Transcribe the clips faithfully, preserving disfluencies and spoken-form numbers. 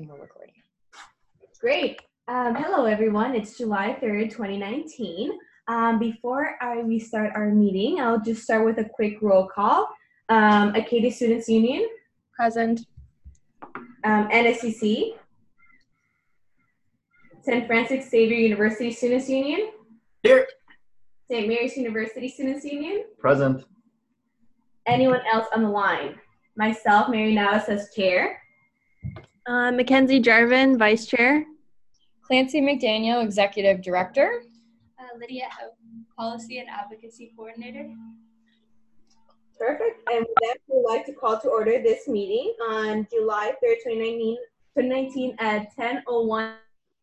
and we're recording. Great. Um, hello, everyone. It's July third, twenty nineteen. Um, before I, we start our meeting, I'll just start with a quick roll call. Um, Acadia Students Union. Present. Um, N S C C. Saint Francis Xavier University Students Union. Here. Saint Mary's University Students Union. Present. Anyone else on the line? Myself, Mary Navas, as chair. Uh, Mackenzie Jarvin, Vice Chair. Clancy McDaniel, Executive Director. Uh, Lydia Hope, Policy and Advocacy Coordinator. Perfect. And with that, we'd like to call to order this meeting on July third, twenty nineteen at ten oh one.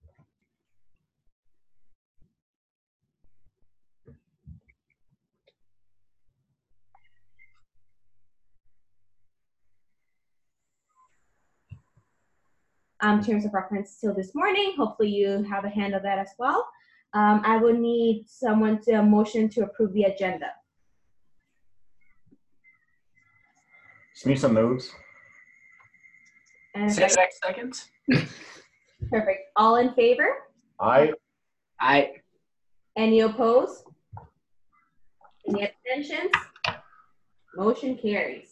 Um, terms of reference till this morning. Hopefully you have a hand of that as well. Um, I will need someone to a motion to approve the agenda. Smusa moves. And Six seconds. perfect. All in favor? Aye. Aye. Any opposed? Any abstentions? Motion carries.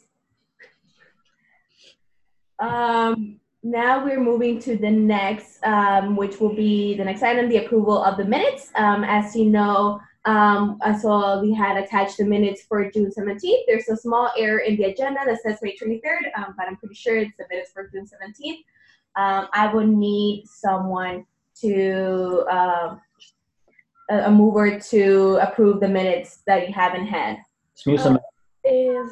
Um, now we're moving to the next, um, which will be the next item, the approval of the minutes. Um, as you know, um, I saw we had attached the minutes for June seventeenth. There's a small error in the agenda that says May twenty-third, um, but I'm pretty sure it's the minutes for June seventeenth. Um, I would need someone to, um, a, a mover to approve the minutes that you have in hand. Smusa Uh, is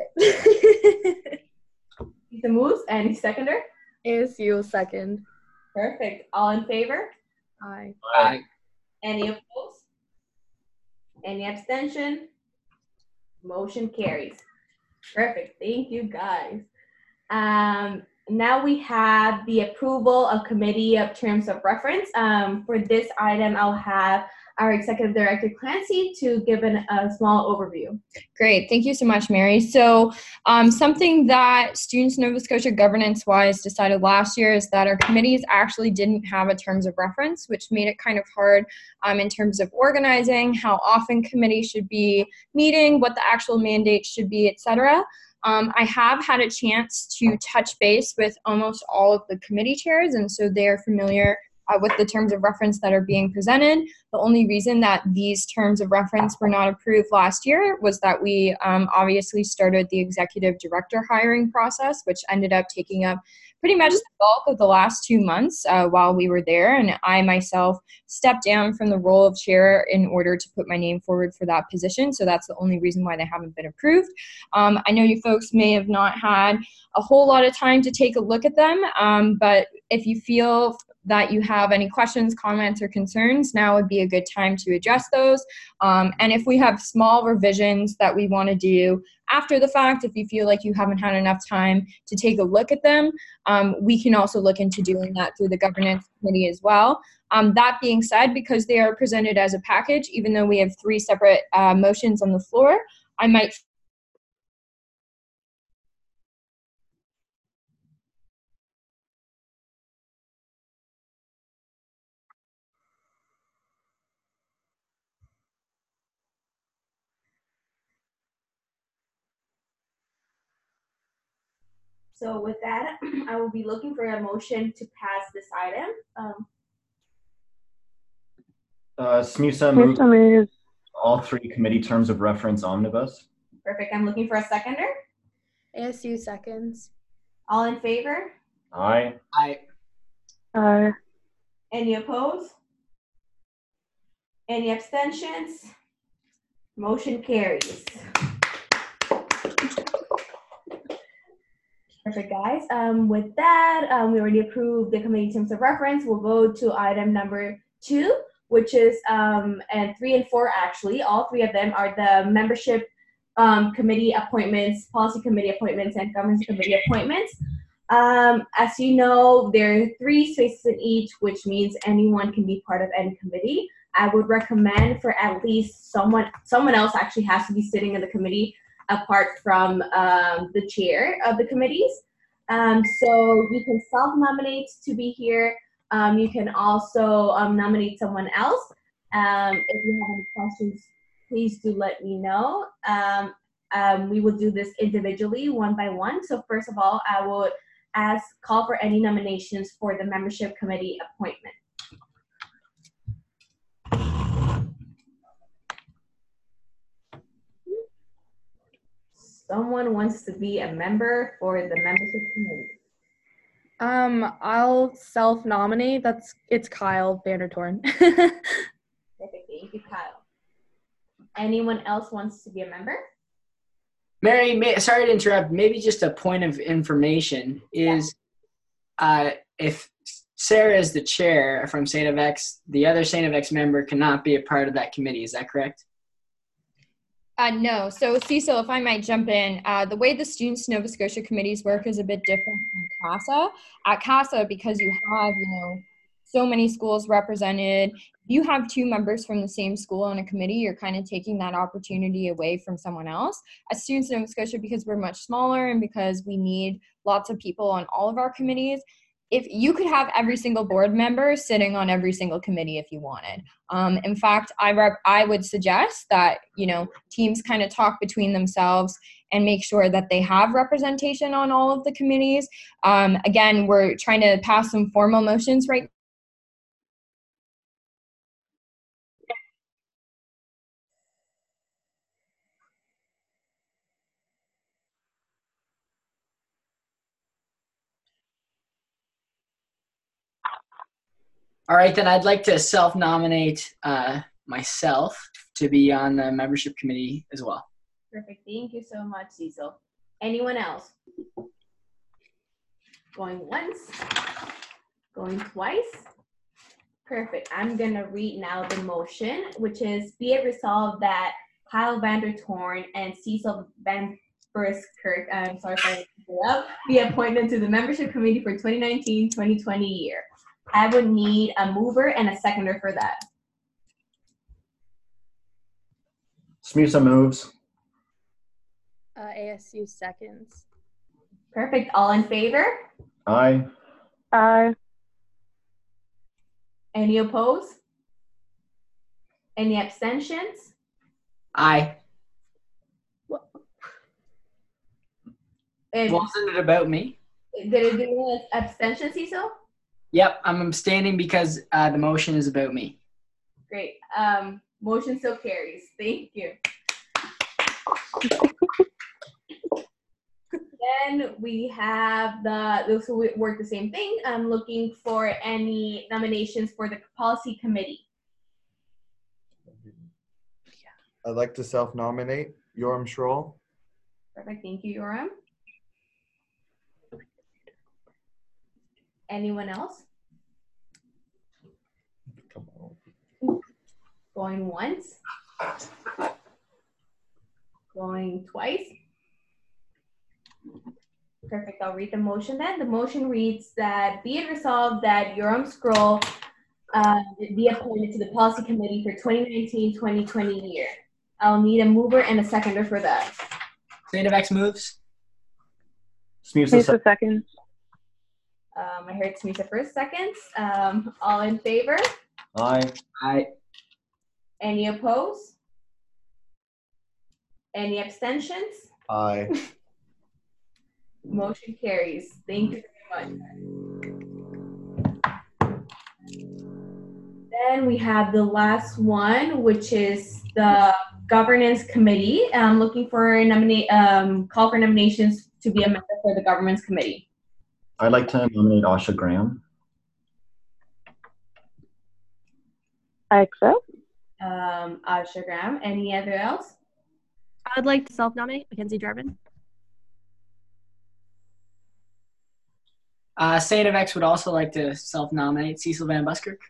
okay. The moves and seconder. Is you second. Perfect. All in favor? Aye. Aye. Any opposed? Any abstention? Motion carries. Perfect. Thank you, guys. Um, now we have the approval of committee of terms of reference. Um, for this item, I'll have our Executive Director, Clancy, to give an, a small overview. Great. Thank you so much, Mary. So um, something that Students Nova Scotia governance-wise decided last year is that our committees actually didn't have a terms of reference, which made it kind of hard um, in terms of organizing, how often committees should be meeting, what the actual mandate should be, et cetera. Um, I have had a chance to touch base with almost all of the committee chairs, and so they're familiar Uh, with the terms of reference that are being presented. The only reason that these terms of reference were not approved last year was that we um, obviously started the executive director hiring process, which ended up taking up pretty much the bulk of the last two months uh, while we were there. And I myself stepped down from the role of chair in order to put my name forward for that position. So that's the only reason why they haven't been approved. Um, I know you folks may have not had a whole lot of time to take a look at them, um, but if you feel that you have any questions, comments, or concerns, now would be a good time to address those. Um, and if we have small revisions that we want to do after the fact, if you feel like you haven't had enough time to take a look at them, um, we can also look into doing that through the governance committee as well. Um, that being said, because they are presented as a package, even though we have three separate uh, motions on the floor, I might So with that, I will be looking for a motion to pass this item. Um, Uh, Smusa moves all three committee terms of reference omnibus. perfect. I'm looking for a seconder. A S U seconds. All in favor? Aye. Aye. Aye. Any opposed? Any abstentions? Motion carries. Perfect, guys. Um, with that, um, we already approved the committee terms of reference. We'll go to item number two, which is, um, and three and four actually, all three of them are the membership um, committee appointments, policy committee appointments, and governance committee appointments. Um, as you know, there are three spaces in each, which means anyone can be part of any committee. I would recommend for at least someone, someone else actually has to be sitting in the committee apart from um, the chair of the committees. Um, so you can self-nominate to be here. Um, you can also um, nominate someone else. Um, if you have any questions, please do let me know. Um, um, we will do this individually, one by one. So first of all, I would ask, call for any nominations for the membership committee appointment. Someone wants to be a member for the membership committee. Um, I'll self-nominate. That's it's Kyle Vandertorn. Perfect. Thank you, Kyle. Anyone else wants to be a member? Mary, may, sorry to interrupt. Maybe just a point of information is, uh, if Sarah is the chair from Saint of X, the other Saint of X member cannot be a part of that committee. Is that correct? Uh, no. So, Cecil, if I might jump in, uh, the way the Students Nova Scotia committees work is a bit different from CASA. At CASA, because you have, you know, so many schools represented, if you have two members from the same school on a committee, you're kind of taking that opportunity away from someone else. At Students Nova Scotia, because we're much smaller and because we need lots of people on all of our committees, if you could have every single board member sitting on every single committee if you wanted. Um, in fact, I rep- I would suggest that, you know, teams kind of talk between themselves and make sure that they have representation on all of the committees. Um, again, we're trying to pass some formal motions right now. All right, then I'd like to self-nominate uh, myself to be on the membership committee as well. Perfect. Thank you so much, Cecil. Anyone else? Going once? Going twice? Perfect. I'm going to read now the motion, which is, be it resolved that Kyle Vandertorn and Cecil Van Buskirk, I'm sorry if I messed it up, be appointed to the membership committee for twenty nineteen twenty twenty year. I would need a mover and a seconder for that. Smusa moves. Uh, A S U seconds. Perfect. All in favor? Aye. Aye. Any opposed? Any abstentions? Aye. And Wasn't it about me? did it do an abstention, Cecil? Yep, I'm abstaining because uh, the motion is about me. Great. Um, motion still carries. Thank you. Then we have the, those who work the same thing. I'm looking for any nominations for the policy committee. I'd like to self-nominate Yoram Schroll. Perfect. Thank you, Yoram. Anyone else? Come on. Going once? Going twice? Perfect. I'll read the motion then. The motion reads that be it resolved that Yoram Scroll uh, be appointed to the policy committee for twenty nineteen twenty twenty year. I'll need a mover and a seconder for that. Saint of X moves. Smusa Smusa seconds. Um, I heard Smisa first, seconds. Um, all in favor? Aye. Aye. Any opposed? Any abstentions? Aye. Motion carries. Thank you very much. Then we have the last one, which is the governance committee. I'm looking for a nominate, um, call for nominations to be a member for the governance committee. I'd like to nominate Asha Graham. I accept. Um, Asha Graham. Any other else? I'd like to self-nominate Mackenzie Jarvin. Uh, Saint of X would also like to self-nominate Cecil Van Buskirk.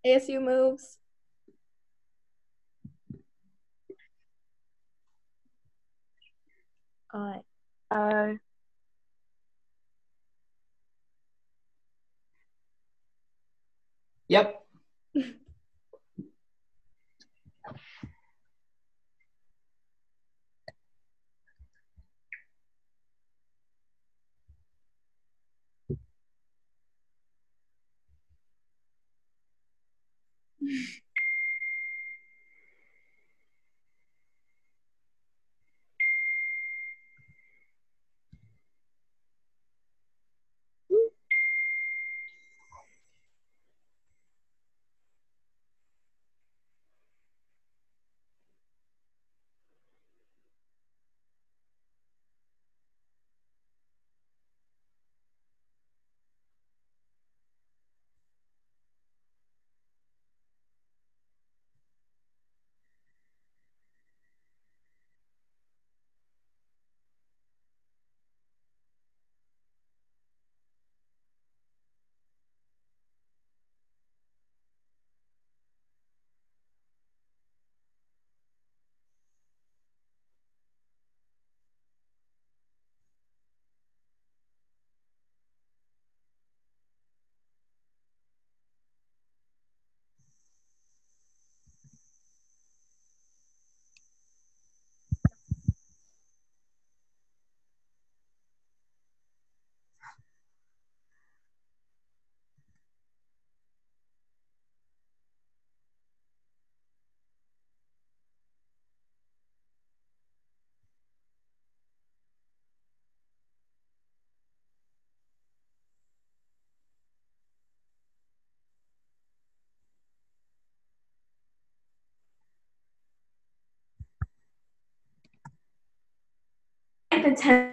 A S U moves. Aye. Aye. Yep. And ten.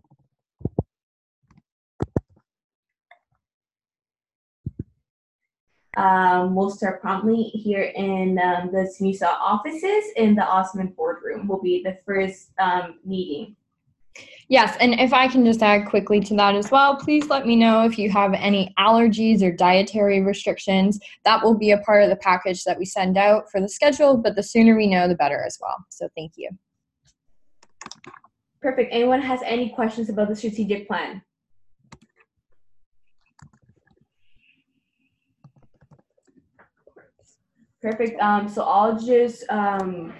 Um, we'll start promptly here in um, the S M U S A offices in the Osmond boardroom. Will be the first um, meeting. Yes, and if I can just add quickly to that as well, please let me know if you have any allergies or dietary restrictions. That will be a part of the package that we send out for the schedule, but the sooner we know, the better as well. So thank you. Perfect. Anyone has any questions about the strategic plan? Perfect. Um, so I'll just um,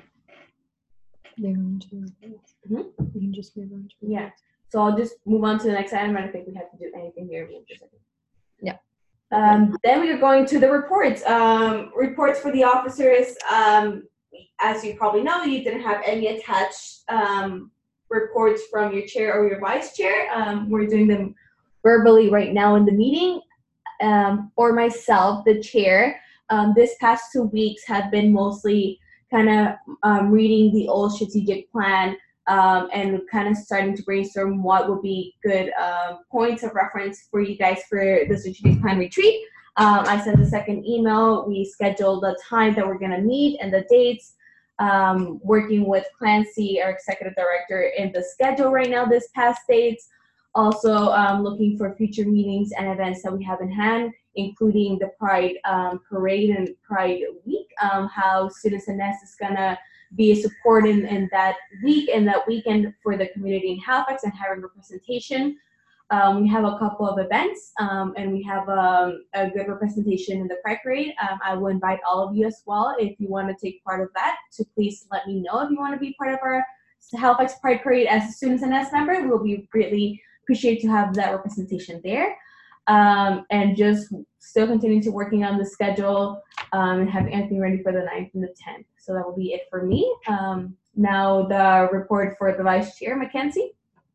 Mhm. hmm? You can just move on to yeah. So I'll just move on to the next item. I don't think we have to do anything here. We'll just- Yeah. Um, then we are going to the reports. Um, reports for the officers. Um, as you probably know, you didn't have any attached um, reports from your chair or your vice chair. Um, we're doing them verbally right now in the meeting. Um, for myself, the chair, um, this past two weeks have been mostly kind of um, reading the old strategic plan um, and kind of starting to brainstorm what would be good um, points of reference for you guys for the strategic plan retreat. Um, I sent the second email. We scheduled the time that we're going to meet and the dates. Um, working with Clancy, our executive director, in the schedule right now this past dates. Also um, looking for future meetings and events that we have in hand, including the Pride um, Parade and Pride Week, um, how Students in Nest is gonna be a support in, in that week and that weekend for the community in Halifax and having representation. Um, we have a couple of events um, and we have um, a good representation in the Pride Parade. Um, I will invite all of you as well if you want to take part of that. So please let me know if you want to be part of our Halifax Pride Parade as a Students in Nest member. We'll be greatly appreciate to have that representation there. Um, and just still continue to working on the schedule um, and have anything ready for the ninth and the tenth. So that will be it for me. Um, now the report for the Vice Chair, Mackenzie.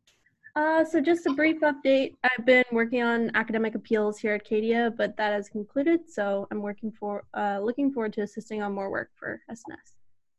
Uh, so just a brief update. I've been working on academic appeals here at Cadia, but that has concluded. So I'm working for, uh, looking forward to assisting on more work for S N S.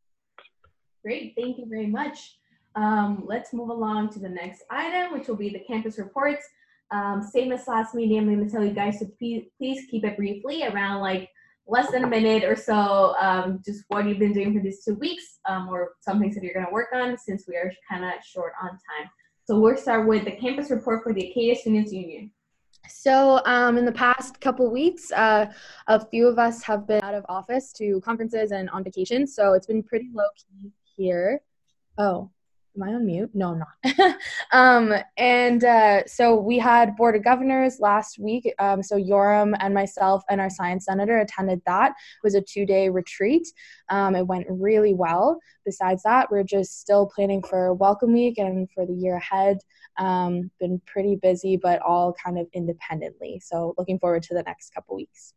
Great, thank you very much. Um, let's move along to the next item, which will be the campus reports. Um, same as last meeting, I'm going to tell you guys to please, please keep it briefly, around like less than a minute or so, um, just what you've been doing for these two weeks um, or some things that you're going to work on since we are kind of short on time. So we'll start with the campus report for the Acadia Students Union. So um, in the past couple weeks, uh, a few of us have been out of office to conferences and on vacation, so it's been pretty low-key here. Oh, am I on mute? No, I'm not. um, and uh, so we had Board of Governors last week. Um, so Yoram and myself and our science senator attended that. It was a two-day retreat. Um, it went really well. Besides that, we're just still planning for Welcome Week and for the year ahead. Um, been pretty busy, but all kind of independently. So looking forward to the next couple weeks.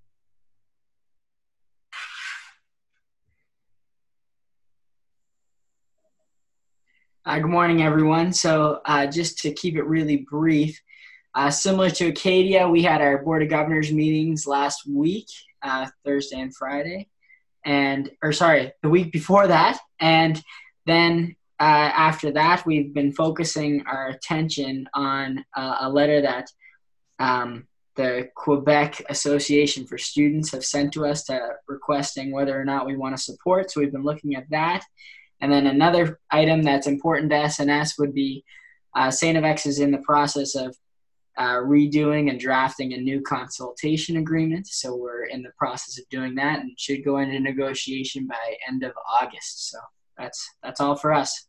Uh, good morning, everyone. So uh, just to keep it really brief, uh, similar to Acadia, we had our Board of Governors meetings last week, uh, Thursday and Friday, and or sorry, the week before that. And then uh, after that, we've been focusing our attention on uh, a letter that um, the Quebec Association for Students have sent to us to requesting whether or not we want to support. So we've been looking at that. And then another item that's important to S N S would be uh, Saint F X is in the process of uh, redoing and drafting a new consultation agreement. So we're in the process of doing that and should go into negotiation by end of August. So that's that's all for us.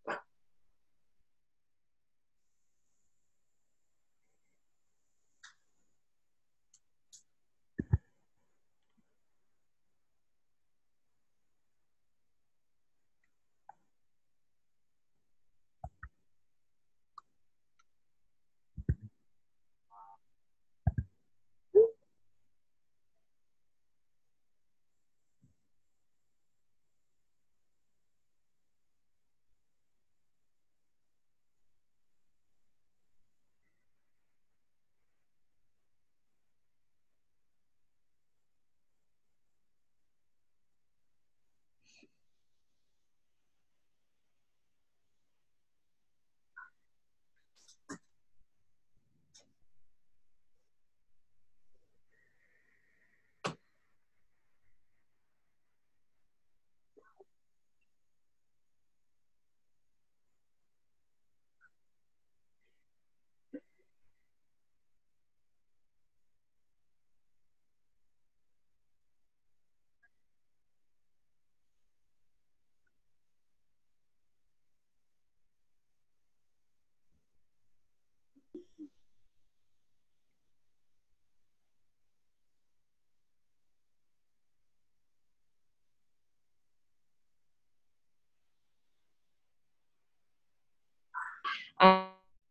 Um,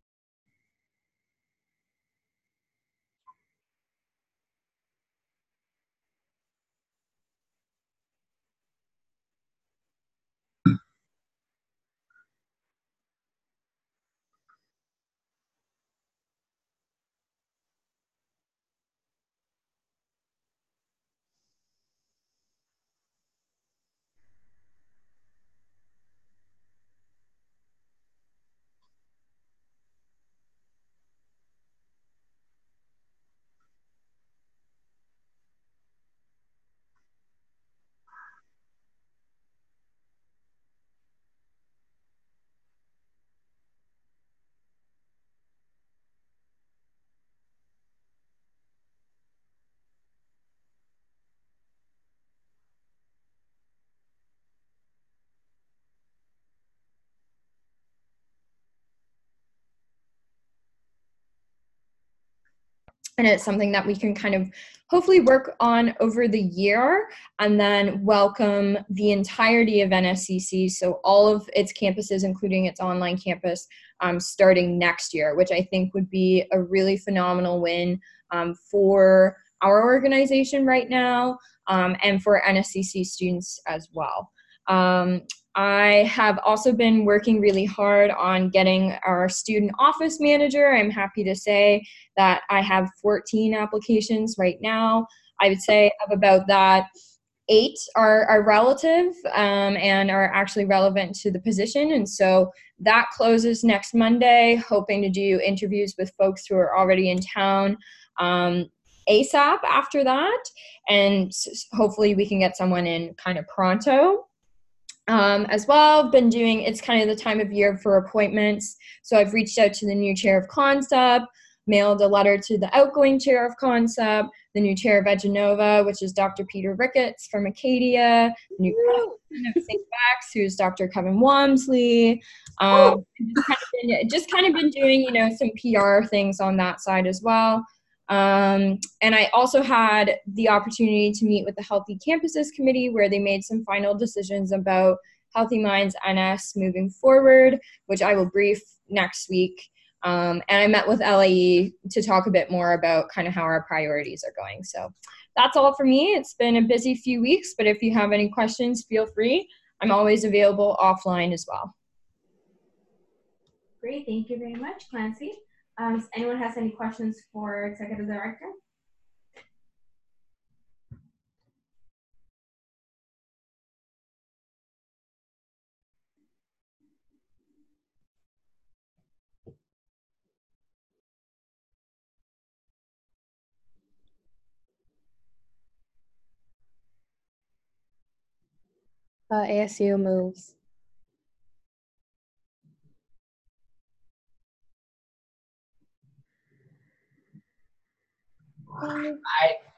and it's something that we can kind of hopefully work on over the year and then welcome the entirety of N S C C, so all of its campuses, including its online campus, um, starting next year, which I think would be a really phenomenal win um, for our organization right now um, and for N S C C students as well. Um, I have also been working really hard on getting our student office manager. I'm happy to say that I have fourteen applications right now. I would say of about that, eight are, are relative um, and are actually relevant to the position. And so that closes next Monday, hoping to do interviews with folks who are already in town um, ASAP after that. And hopefully we can get someone in kind of pronto. Um, as well, I've been doing, it's kind of the time of year for appointments. So I've reached out to the new chair of Concept, mailed a letter to the outgoing chair of Concept, the new chair of Egenova, which is Doctor Peter Ricketts from Acadia, the new president of Saint X, who's Doctor Kevin Wamsley. Um, just kind of been, just kind of been doing, you know, some P R things on that side as well. Um, and I also had the opportunity to meet with the Healthy Campuses Committee, where they made some final decisions about Healthy Minds N S moving forward, which I will brief next week. Um, and I met with L A E to talk a bit more about kind of how our priorities are going. So that's all for me. It's been a busy few weeks, but if you have any questions, feel free. I'm always available offline as well. Great, thank you very much, Clancy. Um, if anyone has any questions for Executive Director? Uh, A S U moves. I